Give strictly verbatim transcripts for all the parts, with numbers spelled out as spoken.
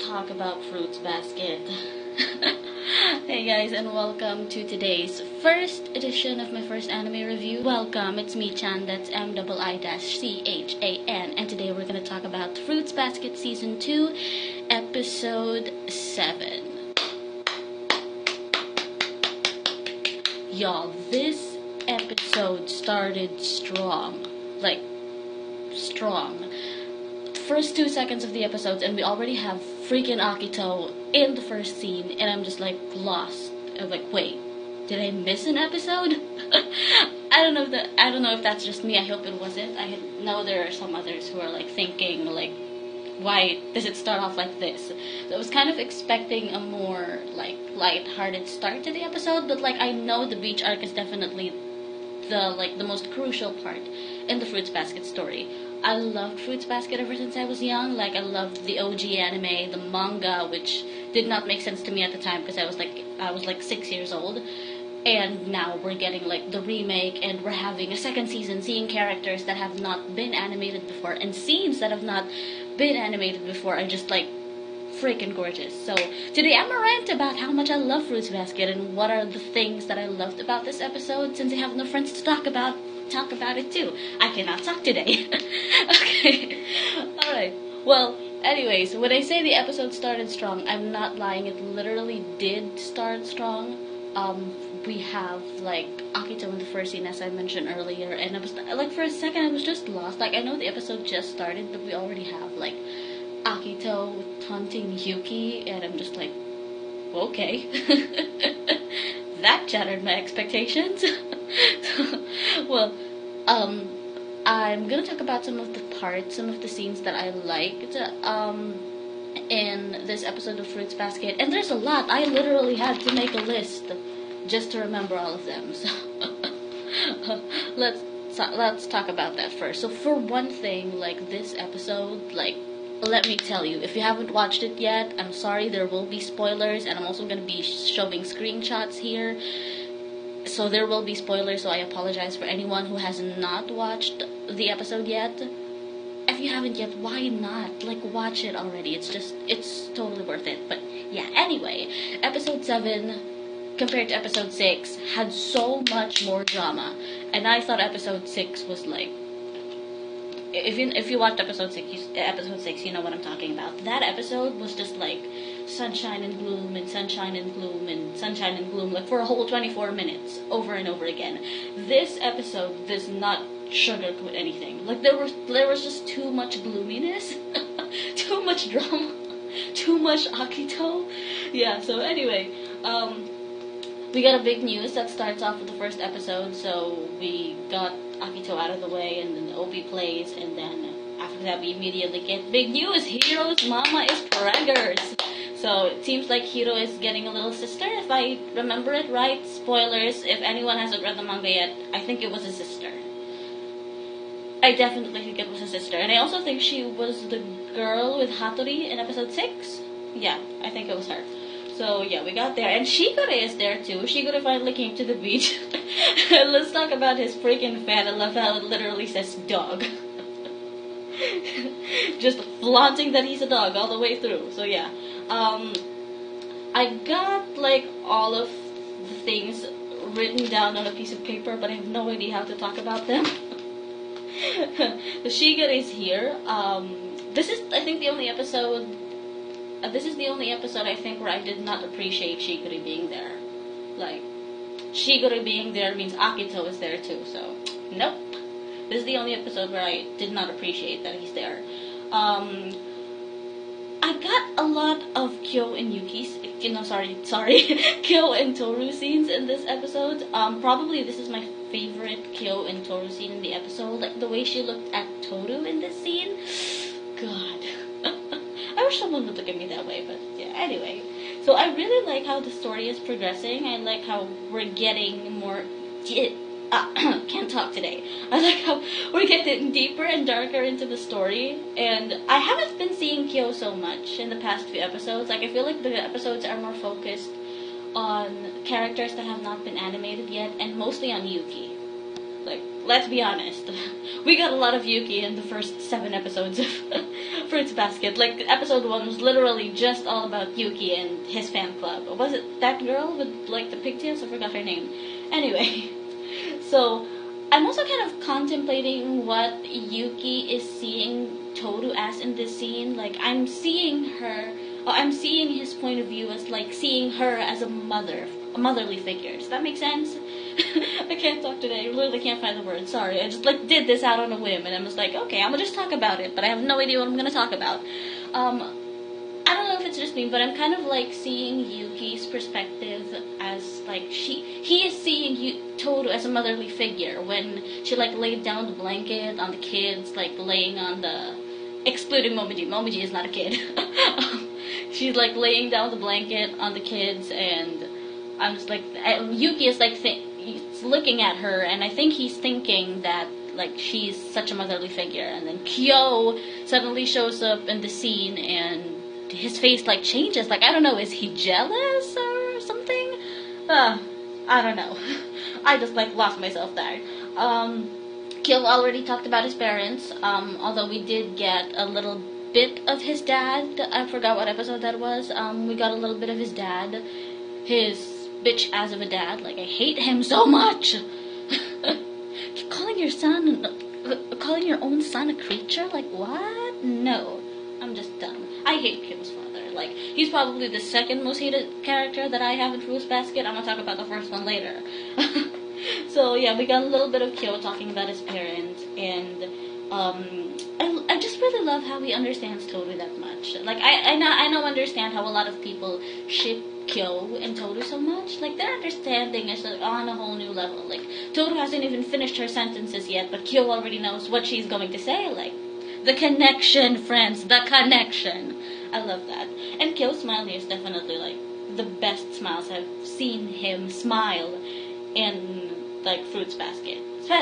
talk about Fruits Basket. Hey guys, and welcome to today's first edition of my first anime review. Welcome, it's me Chan, that's M I I C H A N, and today we're going to talk about Fruits Basket Season two, Episode seven. Y'all, this episode started strong. Like, strong. First two seconds of the episodes, and we already have freaking Akito in the first scene, and I'm just like lost. I'm like, wait, did I miss an episode? I don't know if that. I don't know if that's just me. I hope it wasn't. I know there are some others who are like thinking like, why does it start off like this? So I was kind of expecting a more like light-hearted start to the episode, but like I know the beach arc is definitely the like the most crucial part in the Fruits Basket story. I loved Fruits Basket ever since I was young. Like, I loved the O G anime, the manga, which did not make sense to me at the time because I was like I was like six years old. And now we're getting like the remake, and we're having a second season, seeing characters that have not been animated before, and scenes that have not been animated before are just like freaking gorgeous. So today I'm gonna rant about how much I love Fruits Basket and what are the things that I loved about this episode. Since I have no friends to talk about, talk about it too. I cannot talk today. Okay. Alright. Well, anyways, when I say the episode started strong, I'm not lying. It literally did start strong. Um, we have, like, Akito in the first scene, as I mentioned earlier, and I was, like, for a second I was just lost. Like, I know the episode just started, but we already have, like, Akito taunting Yuki, and I'm just like, okay. That shattered my expectations. Well, um, I'm gonna talk about some of the parts, some of the scenes that I liked, um, in this episode of Fruits Basket. And there's a lot. I literally had to make a list just to remember all of them. So, let's, let's talk about that first. So, for one thing, like, this episode, like, let me tell you, if you haven't watched it yet, I'm sorry, there will be spoilers, and I'm also going to be showing screenshots here. So there will be spoilers, so I apologize for anyone who has not watched the episode yet. If you haven't yet, why not? Like, watch it already. It's just, it's totally worth it. But, yeah, anyway, episode seven, compared to episode six, had so much more drama. And I thought episode six was, like, if you, if you watched episode six, you, episode six, you know what I'm talking about. That episode was just, like, sunshine and gloom and sunshine and gloom and sunshine and gloom, like for a whole twenty-four minutes over and over again. This episode does not sugarcoat anything. Like, there was there was just too much gloominess, too much drama, too much Akito. Yeah, so anyway, um, we got a big news that starts off with the first episode. So we got Akito out of the way, and then the O P plays, and then after that we immediately get big news. Hiro's mama is preggers. So it seems like Hiro is getting a little sister, if I remember it right. Spoilers, if anyone hasn't read the manga yet, I think it was a sister. I definitely think it was a sister. And I also think she was the girl with Hattori in episode six. Yeah, I think it was her. So yeah, we got there. And Shigure is there too. Shigure finally came to the beach. Let's talk about his freaking fan. I love how it literally says dog. Just flaunting that he's a dog all the way through. So yeah. Um, I got, like, all of the things written down on a piece of paper, but I have no idea how to talk about them. The Shigure is here. Um, this is, I think, the only episode, uh, this is the only episode, I think, where I did not appreciate Shigure being there. Like, Shigure being there means Akito is there, too, so, nope. This is the only episode where I did not appreciate that he's there. Um... I got a lot of Kyo and Yuki's, you know, sorry, sorry, Kyo and Toru scenes in this episode. Um, probably this is my favorite Kyo and Toru scene in the episode. Like, the way she looked at Toru in this scene, God. I wish someone would look at me that way, but yeah, anyway. So I really like how the story is progressing. I like how we're getting more... Uh, can't talk today. I like how we're getting deeper and darker into the story, and I haven't been seeing Kyo so much in the past few episodes. Like, I feel like the episodes are more focused on characters that have not been animated yet, and mostly on Yuki. Like, let's be honest, we got a lot of Yuki in the first seven episodes of Fruits Basket. Like, episode one was literally just all about Yuki and his fan club. Was it that girl with, like, the pigtails? I forgot her name. Anyway, so I'm also kind of contemplating what Yuki is seeing Toru as in this scene. Like, I'm seeing her, or I'm seeing his point of view as, like, seeing her as a mother, a motherly figure. Does that make sense? I can't talk today. I literally can't find the word. Sorry. I just, like, did this out on a whim, and I'm just like, okay, I'm gonna just talk about it, but I have no idea what I'm gonna talk about. Um, I don't know if it's just me, but I'm kind of, like, seeing Yuki's perspective as, like, she, he is seeing you, Toru as a motherly figure when she, like, laid down the blanket on the kids, like, laying on the, excluding Momiji. Momiji is not a kid. She's, like, laying down the blanket on the kids, and I'm just, like, Yuki is, like, th- he's looking at her, and I think he's thinking that, like, she's such a motherly figure, and then Kyo suddenly shows up in the scene, and his face, like, changes. Like, I don't know, is he jealous or something? Uh, I don't know. I just, like, lost myself there. Um, Kyo already talked about his parents, um, although we did get a little bit of his dad. I forgot what episode that was. Um, we got a little bit of his dad. His bitch ass of a dad. Like, I hate him so much. Calling your son, uh, calling your own son a creature? Like, what? No. I'm just dumb. I hate Kyo's father. Like, he's probably the second most hated character that I have in Fruits Basket. I'm gonna talk about the first one later. So, yeah, we got a little bit of Kyo talking about his parents, and, um, I, I just really love how he understands Toru that much. Like, I, I, not, I don't understand how a lot of people ship Kyo and Toru so much. Like, their understanding is, like, on a whole new level. Like, Toru hasn't even finished her sentences yet, but Kyo already knows what she's going to say. Like, the connection, friends, the connection. I love that. And Kyo's smile here is definitely, like, the best smiles I've seen him smile in, like, Fruits Basket.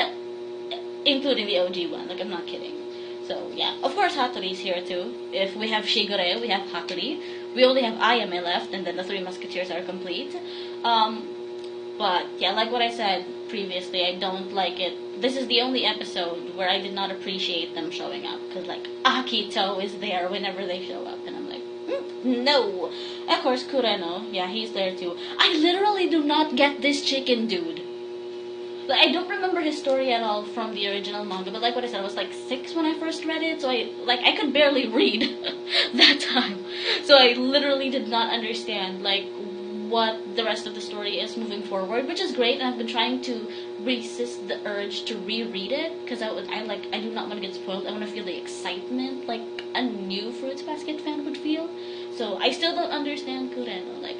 Including the O G one, like, I'm not kidding. So, yeah. Of course, Hattori's here, too. If we have Shigure, we have Hattori. We only have Ayame left, and then the Three Musketeers are complete. Um, but, yeah, like what I said previously, I don't like it. This is the only episode where I did not appreciate them showing up. Because, like, Akito is there whenever they show up, and I'm like, mm, no. Of course, Kureno, yeah, he's there, too. I literally do not get this chicken dude. Like, I don't remember his story at all from the original manga, but like what I said, I was like six when I first read it, so I, like, I could barely read that time. So I literally did not understand, like, what the rest of the story is moving forward, which is great, and I've been trying to resist the urge to reread it, because I, would, I, like, I do not want to get spoiled. I want to feel the excitement, like a new Fruits Basket fan would feel. So I still don't understand Kureno, like,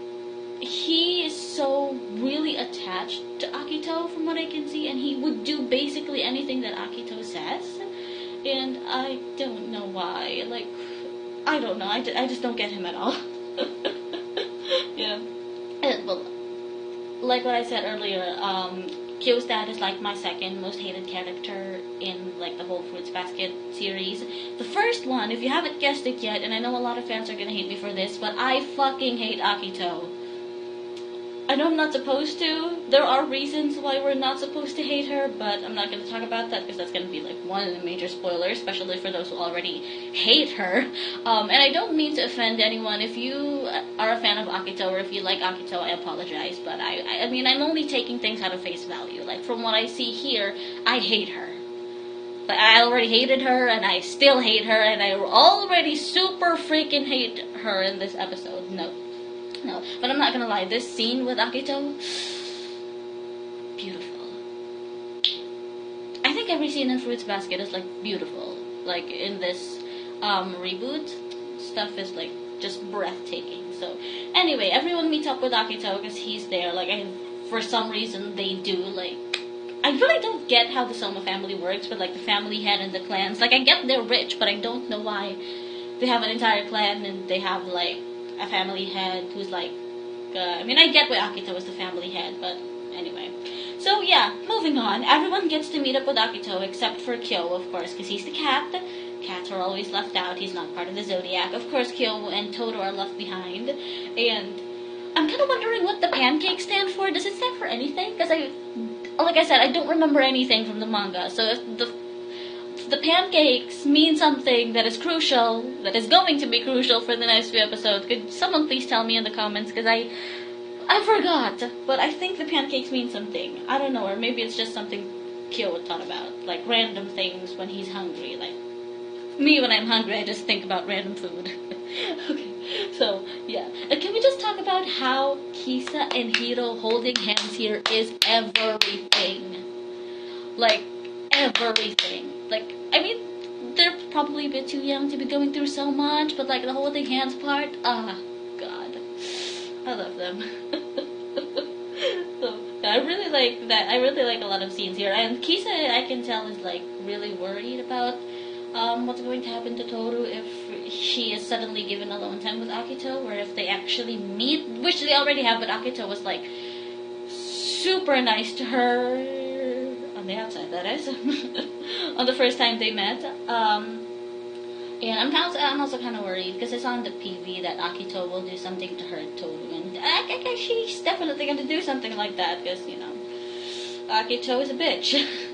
he is so really attached to Akito from what I can see, and he would do basically anything that Akito says, and I don't know why. Like, I don't know, I, I just don't get him at all. Yeah. And, well, like what I said earlier, um, Kyo's dad is like my second most hated character in, like, the whole Fruits Basket series. The first one, if you haven't guessed it yet, and I know a lot of fans are gonna hate me for this, but I fucking hate Akito. I know I'm not supposed to. There are reasons why we're not supposed to hate her, but I'm not going to talk about that because that's going to be, like, one of the major spoilers, especially for those who already hate her. Um, and I don't mean to offend anyone. If you are a fan of Akito or if you like Akito, I apologize, but I, I, I mean, I'm only taking things out of face value. Like, from what I see here, I hate her. But I already hated her, and I still hate her, and I already super freaking hate her in this episode. No. No, but I'm not gonna lie, this scene with Akito, beautiful. I think every scene in Fruits Basket is, like, beautiful. Like, in this um, reboot, stuff is, like, just breathtaking. So, anyway, everyone meets up with Akito because he's there. Like, I, for some reason, they do, like, I really don't get how the Soma family works with, like, the family head and the clans. Like, I get they're rich, but I don't know why they have an entire clan and they have, like, a family head who's like, uh, I mean, I get why Akito is the family head, but anyway. So, yeah, moving on. Everyone gets to meet up with Akito except for Kyo, of course, because he's the cat. Cats are always left out. He's not part of the Zodiac. Of course, Kyo and Toru are left behind. And I'm kind of wondering what the pancakes stand for. Does it stand for anything? Because I, like I said, I don't remember anything from the manga. So if the the pancakes mean something that is crucial, that is going to be crucial for the next few episodes. Could someone please tell me in the comments, because I, I forgot. But I think the pancakes mean something. I don't know, or maybe it's just something Kyo would thought about, like random things when he's hungry. Like me, when I'm hungry, I just think about random food. Okay, so yeah. And can we just talk about how Kisa and Hiro holding hands here is everything? Like, everything. Like, I mean, they're probably a bit too young to be going through so much, but like the holding hands part, ah, God. I love them. So, I really like that. I really like a lot of scenes here. And Kisa, I can tell, is like really worried about um, what's going to happen to Toru if she is suddenly given alone time with Akito, or if they actually meet, which they already have, but Akito was like super nice to her. On the outside, that is. On the first time they met. Um, and I'm also, I'm also kind of worried because it's on the P V that Akito will do something to hurt Toru. And I, I guess she's definitely going to do something like that because, you know, Akito is a bitch.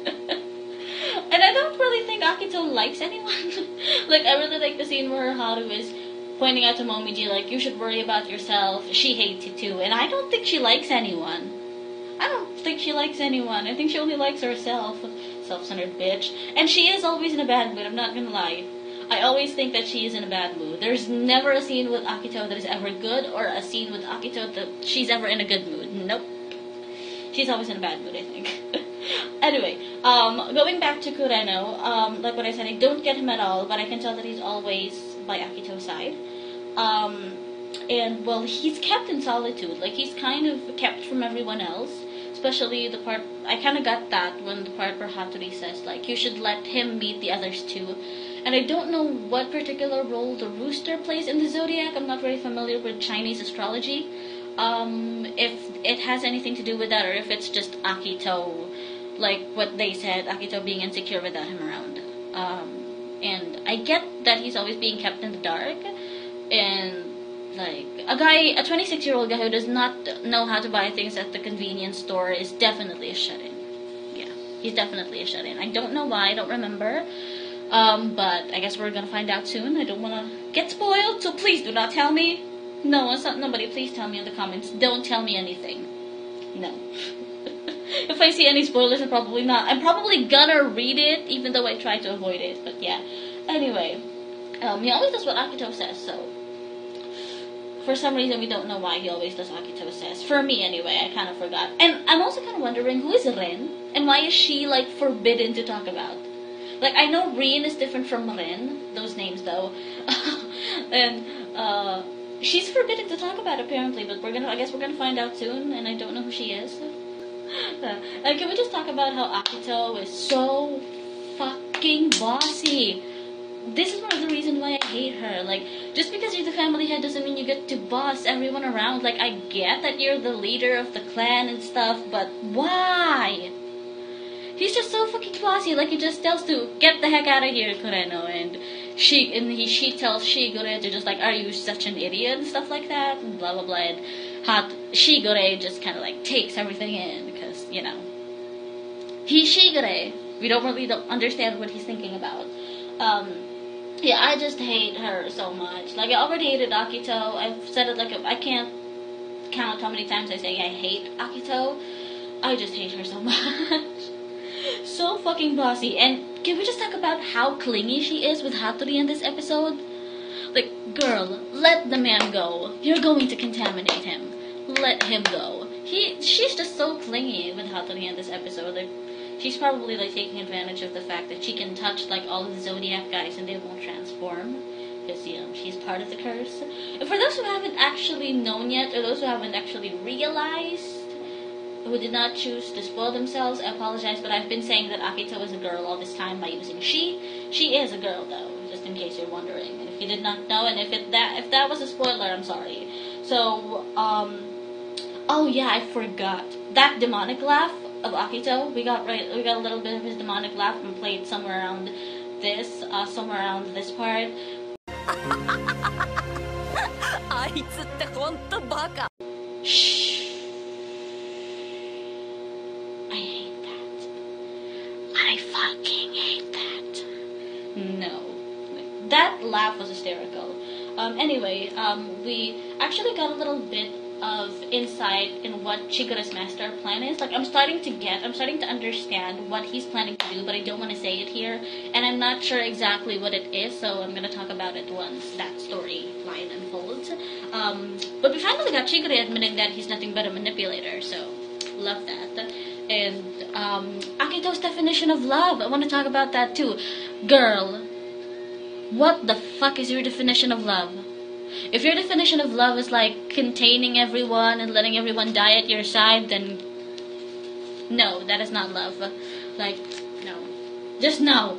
And I don't really think Akito likes anyone. Like, I really like the scene where Haru is pointing out to Momiji, like, you should worry about yourself. She hates you too. And I don't think she likes anyone. I don't think she likes anyone. I think she only likes herself. Self-centered bitch. And she is always in a bad mood, I'm not gonna lie. I always think that she is in a bad mood. There's never a scene with Akito that is ever good, or a scene with Akito that she's ever in a good mood. Nope. She's always in a bad mood, I think. Anyway, um, going back to Kureno, um, like what I said, I don't get him at all, but I can tell that he's always by Akito's side. Um, and, well, he's kept in solitude. Like, he's kind of kept from everyone else. Especially the part, I kind of got that when the part where Hattori says, like, you should let him meet the others too. And I don't know what particular role the rooster plays in the zodiac. I'm not very familiar with Chinese astrology. Um, if it has anything to do with that, or if it's just Akito, like what they said, Akito being insecure without him around. Um, and I get that he's always being kept in the dark. And like, a guy, a twenty-six-year-old guy who does not know how to buy things at the convenience store is definitely a shut-in. Yeah, he's definitely a shut-in. I don't know why, I don't remember. Um, but I guess we're gonna find out soon. I don't wanna get spoiled, so please do not tell me. No, it's not, nobody, please tell me in the comments. Don't tell me anything. No. If I see any spoilers, I'm probably not. I'm probably gonna read it, even though I try to avoid it. But yeah. Anyway, um, he always does what Akito says, so for some reason, we don't know why he always does Akito says. For me, anyway, I kind of forgot. And I'm also kind of wondering, who is Ren? And why is she, like, forbidden to talk about? Like, I know Rin is different from Ren. Those names, though. And, uh, she's forbidden to talk about, apparently. But we're gonna, I guess we're gonna find out soon. And I don't know who she is. Uh, like, can we just talk about how Akito is so fucking bossy? This is one of the reasons why I hate her. Like, just because you're the family head doesn't mean you get to boss everyone around. Like, I get that you're the leader of the clan and stuff, but why? He's just so fucking bossy. Like, he just tells to get the heck out of here, Kureno, and she and he she tells Shigure to just like, are you such an idiot and stuff like that, and blah blah blah. And Hat Shigure just kind of like takes everything in because, you know, he's Shigure. We don't really don't understand what he's thinking about. Um. Yeah, I just hate her so much. Like, I already hated Akito. I've said it like, a, I can't count how many times I say I hate Akito. I just hate her so much. So fucking bossy. And can we just talk about how clingy she is with Hattori in this episode? Like, girl, let the man go. You're going to contaminate him. Let him go. He, she's just so clingy with Hattori in this episode. Like, she's probably, like, taking advantage of the fact that she can touch, like, all of the Zodiac guys and they won't transform. Because, you know, she's part of the curse. And for those who haven't actually known yet, or those who haven't actually realized, who did not choose to spoil themselves, I apologize, but I've been saying that Akito is a girl all this time by using she. She is a girl, though, just in case you're wondering. And if you did not know, and if it that if that was a spoiler, I'm sorry. So, um... oh, yeah, I forgot. That demonic laugh of Akito, we got right, we got a little bit of his demonic laugh and played somewhere around this, uh, somewhere around this part. Shh. I hate that. I fucking hate that. that laugh was hysterical. Um, anyway, um, we actually got a little bit of insight in what Chiguro's master plan is. Like, I'm starting to get, I'm starting to understand what he's planning to do, but I don't want to say it here, and I'm not sure exactly what it is, so I'm going to talk about it once that storyline unfolds. Um, but we finally got Chiguro admitting that he's nothing but a manipulator, so love that. And um, Akito's definition of love, I want to talk about that too. Girl, what the fuck is your definition of love? If your definition of love is like containing everyone and letting everyone die at your side, then no, that is not love. Like, no. Just no.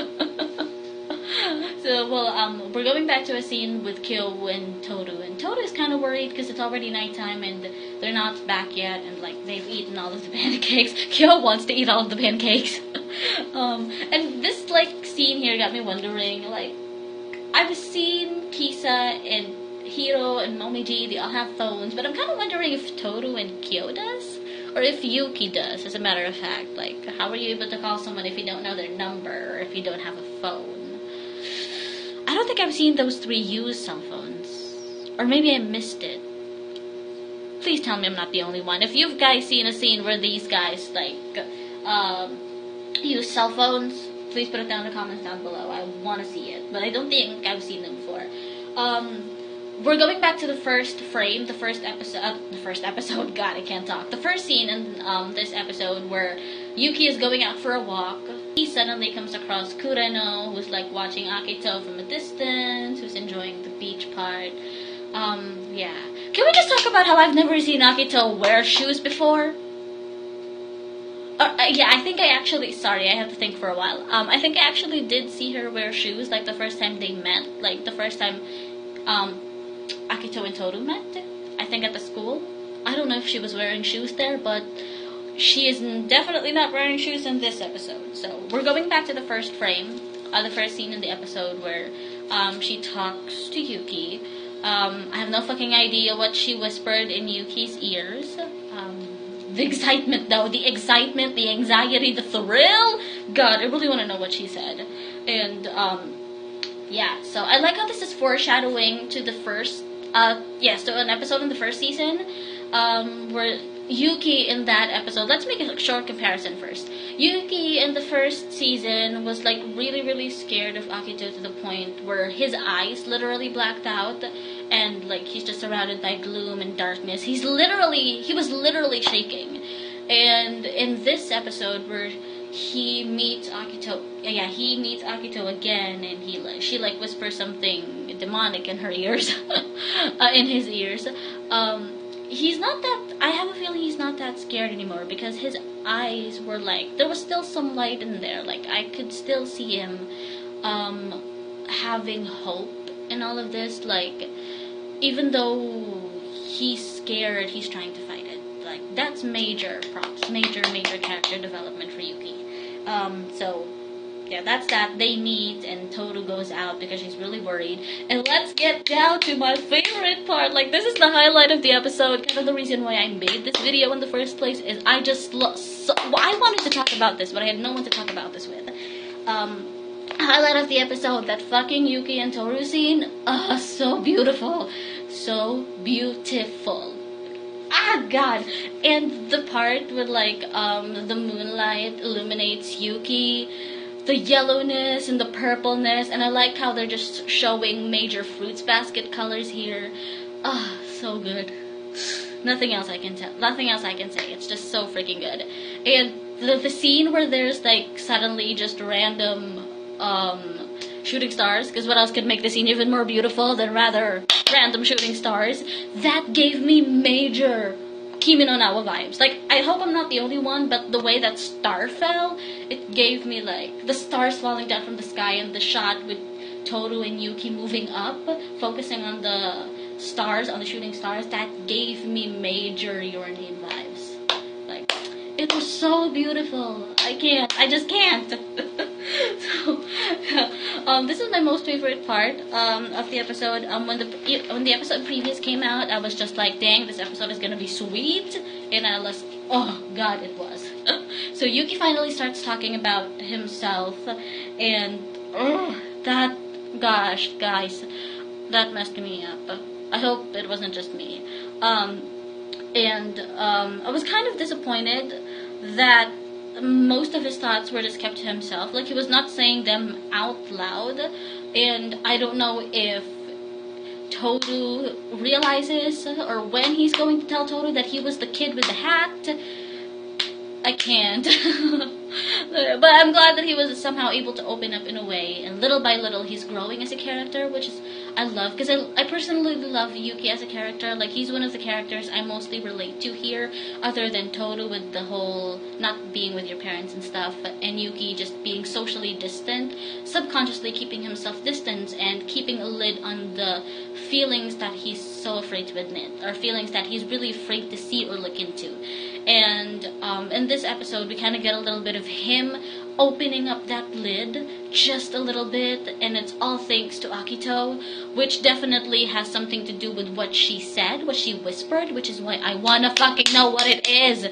So, well, um, we're going back to a scene with Kyo and Toru. And Toru is kind of worried because it's already nighttime and they're not back yet. And, like, they've eaten all of the pancakes. Kyo wants to eat all of the pancakes. um, and this, like, scene here got me wondering, like, I've seen Kisa and Hiro and Momiji, they all have phones, but I'm kind of wondering if Toru and Kyo does, or if Yuki does, as a matter of fact. Like, how are you able to call someone if you don't know their number, or if you don't have a phone? I don't think I've seen those three use cell phones, or maybe I missed it. Please tell me I'm not the only one. If you've guys seen a scene where these guys, like, um, use cell phones, please put it down in the comments down below. I want to see it, but I don't think I've seen them before. Um, we're going back to the first frame, the first episode, uh, the first episode, God, I can't talk. The first scene in um, this episode where Yuki is going out for a walk. He suddenly comes across Kureno, who's like watching Akito from a distance, who's enjoying the beach part. Um, yeah. Can we just talk about how I've never seen Akito wear shoes before? Uh, yeah, I think I actually, sorry, I have to think for a while. Um, I think I actually did see her wear shoes, like, the first time they met. Like, the first time, um, Akito and Toru met, I think at the school. I don't know if she was wearing shoes there, but she is definitely not wearing shoes in this episode. So, we're going back to the first frame, uh, the first scene in the episode where, um, she talks to Yuki. Um, I have no fucking idea what she whispered in Yuki's ears. Um... The excitement, though. The excitement, the anxiety, the thrill. God, I really want to know what she said. And, um, yeah. So, I like how this is foreshadowing to the first, uh, yes, to an episode in the first season, um, where Yuki in that episode, let's make a short comparison first. Yuki in the first season was, like, really, really scared of Akito to the point where his eyes literally blacked out. And, like, he's just surrounded by gloom and darkness. He's literally, he was literally shaking. And in this episode where he meets Akito, yeah, he meets Akito again, and he, like, she, like, whispers something demonic in her ears, uh, in his ears. Um, he's not that, I have a feeling he's not that scared anymore, because his eyes were, like, there was still some light in there. Like, I could still see him, um, having hope in all of this. Like, even though he's scared, he's trying to fight it. Like, that's major props, major, major character development for Yuki. Um, so, yeah, that's that. They meet, and Toru goes out because she's really worried. And let's get down to my favorite part. Like, this is the highlight of the episode. Kind of the reason why I made this video in the first place is I just love, so, well, I wanted to talk about this, but I had no one to talk about this with. Um... Highlight of the episode, that fucking Yuki and Toru scene. Ah, oh, so beautiful. So beautiful. Ah, God. And the part where, like, um, the moonlight illuminates Yuki, the yellowness and the purpleness, and I like how they're just showing major fruits basket colors here. Ah, oh, so good. Nothing else I can tell. Nothing else I can say. It's just so freaking good. And the, the scene where there's, like, suddenly just random um, shooting stars, because what else could make the scene even more beautiful than rather random shooting stars? That gave me major Kimi no Na wa vibes. Like, I hope I'm not the only one, but the way that star fell, it gave me, like, the stars falling down from the sky, and the shot with Toru and Yuki moving up, focusing on the stars, on the shooting stars, that gave me major Your Name vibes. Like, it was so beautiful. I can't. I just can't. So, um, this is my most favorite part um, of the episode. Um, when the when the episode previous came out, I was just like, dang, this episode is gonna be sweet. And I was, oh God, it was. So Yuki finally starts talking about himself, and oh, that gosh, guys, that messed me up. I hope it wasn't just me. Um, and um, I was kind of disappointed that most of his thoughts were just kept to himself. Like, he was not saying them out loud. And I don't know if Toru realizes or when he's going to tell Toru that he was the kid with the hat. I can't. But I'm glad that he was somehow able to open up in a way, and little by little he's growing as a character, which is I love, because I, I personally love Yuki as a character. Like, he's one of the characters I mostly relate to here, other than Toru with the whole not being with your parents and stuff, and Yuki just being socially distant, subconsciously keeping himself distant and keeping a lid on the feelings that he's so afraid to admit, or feelings that he's really afraid to see or look into. And um, in this episode, we kind of get a little bit of him opening up that lid just a little bit, and it's all thanks to Akito, which definitely has something to do with what she said, what she whispered, which is why I wanna fucking know what it is.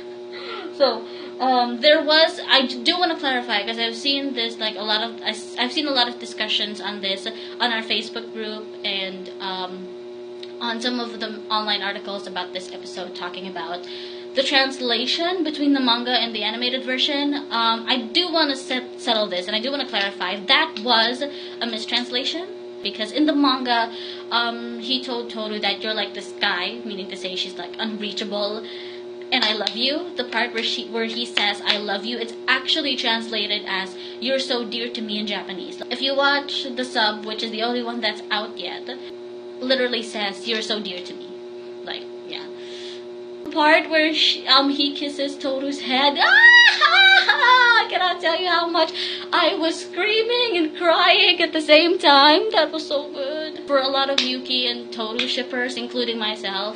So, um, there was, I do want to clarify, because I've seen this, like, a lot of, I've seen a lot of discussions on this on our Facebook group, and, um, on some of the online articles about this episode talking about the translation between the manga and the animated version. Um, I do want to set, settle this, and I do want to clarify, that was a mistranslation, because in the manga, um, he told Toru that you're like this guy, meaning to say she's like unreachable, and I love you. The part where she, where he says I love you, it's actually translated as you're so dear to me in Japanese. If you watch the sub, which is the only one that's out yet, literally says you're so dear to me. Like, yeah. The part where she, um he kisses Toru's head, ah, I cannot tell you how much I was screaming and crying at the same time. That was so good. For a lot of Yuki and Toru shippers, including myself,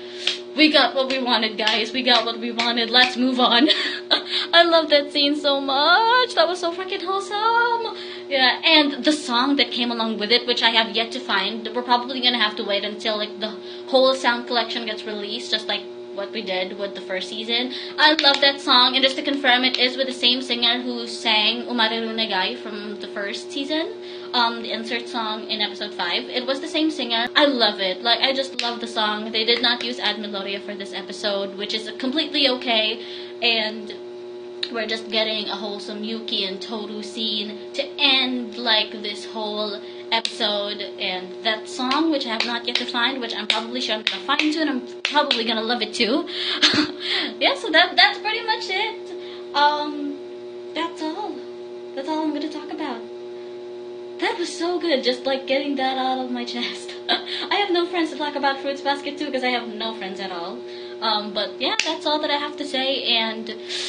we got what we wanted, guys. We got what we wanted. Let's move on. I love that scene so much. That was so freaking wholesome. Yeah, and the song that came along with it, which I have yet to find. We're probably gonna have to wait until like the whole sound collection gets released, just like what we did with the first season. I love that song, and just to confirm, it is with the same singer who sang Umareru Negai from the first season. Um, the insert song in episode five. It was the same singer. I love it. Like, I just love the song. They did not use Ad Melodia for this episode, which is completely okay, and we're just getting a wholesome Yuki and Toru scene to end, like, this whole episode. And that song, which I have not yet to find, which I'm probably sure I'm gonna find soon, I'm probably gonna love it too. Yeah, so that that's pretty much it. Um, that's all. That's all I'm gonna talk about. That was so good, just like getting that out of my chest. I have no friends to talk about Fruits Basket too, because I have no friends at all. Um, but yeah, that's all that I have to say, and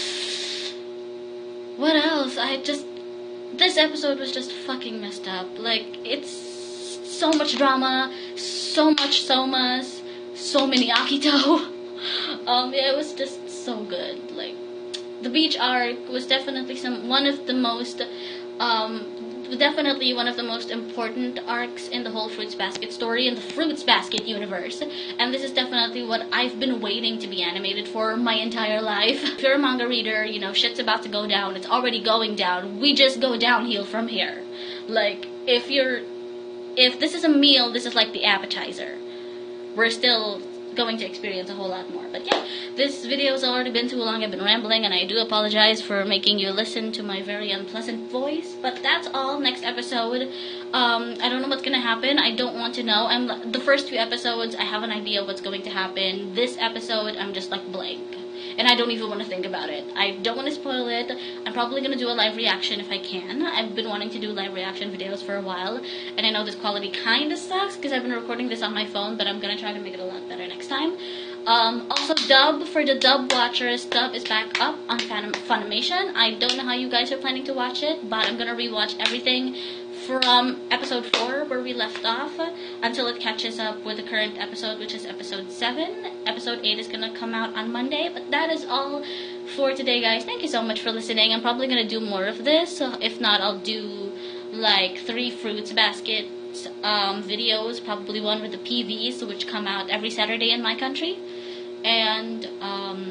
what else? I just, this episode was just fucking messed up. Like, it's so much drama, so much Somas, so many Akito. um, yeah, it was just so good. Like, the beach arc was definitely some, one of the most, um, definitely one of the most important arcs in the whole Fruits Basket story, in the Fruits Basket universe. And this is definitely what I've been waiting to be animated for my entire life. If you're a manga reader, you know, shit's about to go down. It's already going down. We just go downhill from here. Like, if you're, if this is a meal, this is like the appetizer. We're still going to experience a whole lot more. But yeah, this video has already been too long. I've been rambling, and I do apologize for making you listen to my very unpleasant voice. But that's all. Next episode, um, I don't know what's gonna happen. I don't want to know. I'm the first two episodes, I have an idea of what's going to happen. This episode, I'm just like blank, and I don't even want to think about it. I don't want to spoil it. I'm probably gonna do a live reaction if I can. I've been wanting to do live reaction videos for a while, and I know this quality kind of sucks because I've been recording this on my phone, but I'm gonna try to make it a lot better next time. Um, also, dub, for the dub watchers, dub is back up on Funimation. I don't know how you guys are planning to watch it, but I'm gonna rewatch everything from episode four, where we left off, until it catches up with the current episode, which is episode seven. Episode eight is gonna come out on Monday, but that is all for today, guys. Thank you so much for listening. I'm probably gonna do more of this, so if not, I'll do like three Fruits Basket um, videos, probably one with the P Vs, which come out every Saturday in my country. And um,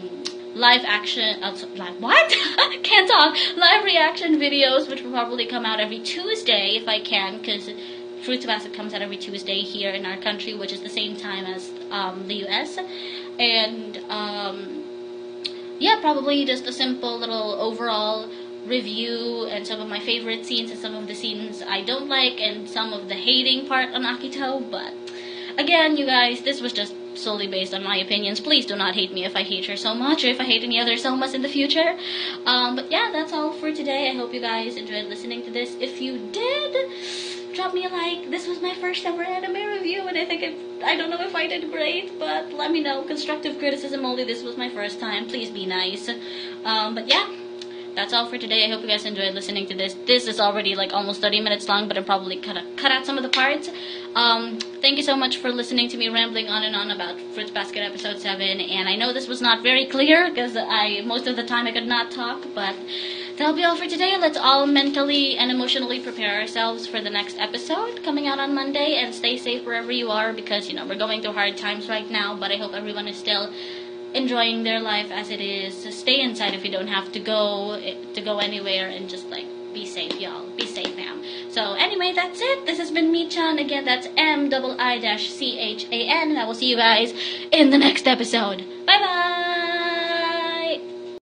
live action, uh, live, what? Can't talk. Live reaction videos, which will probably come out every Tuesday if I can, because Fruits Basket comes out every Tuesday here in our country, which is the same time as um, the U S. And um, yeah, probably just a simple little overall review and some of my favorite scenes and some of the scenes I don't like and some of the hating part on Akito. But again, you guys, this was just solely based on my opinions. Please do not hate me if I hate her so much or if I hate any other Selmas in the future. Um, but yeah, that's all for today. I hope you guys enjoyed listening to this. If you did, drop me a like. This was my first ever anime review, and I think it, I don't know if I did great, but let me know. Constructive criticism only. This was my first time. Please be nice. Um, but yeah, that's all for today. I hope you guys enjoyed listening to this. This is already like almost thirty minutes long, but I probably cut out, cut out some of the parts. Um, thank you so much for listening to me rambling on and on about Fruits Basket episode seven. And I know this was not very clear because I most of the time I could not talk, but that'll be all for today. Let's all mentally and emotionally prepare ourselves for the next episode coming out on Monday, and stay safe wherever you are because, you know, we're going through hard times right now, but I hope everyone is still enjoying their life as it is. So stay inside if you don't have to go to go anywhere, and just like be safe, y'all. Be safe, fam. So anyway, that's it. This has been Mi-chan. Again, that's M I I C H A N, and I will see you guys in the next episode. Bye bye.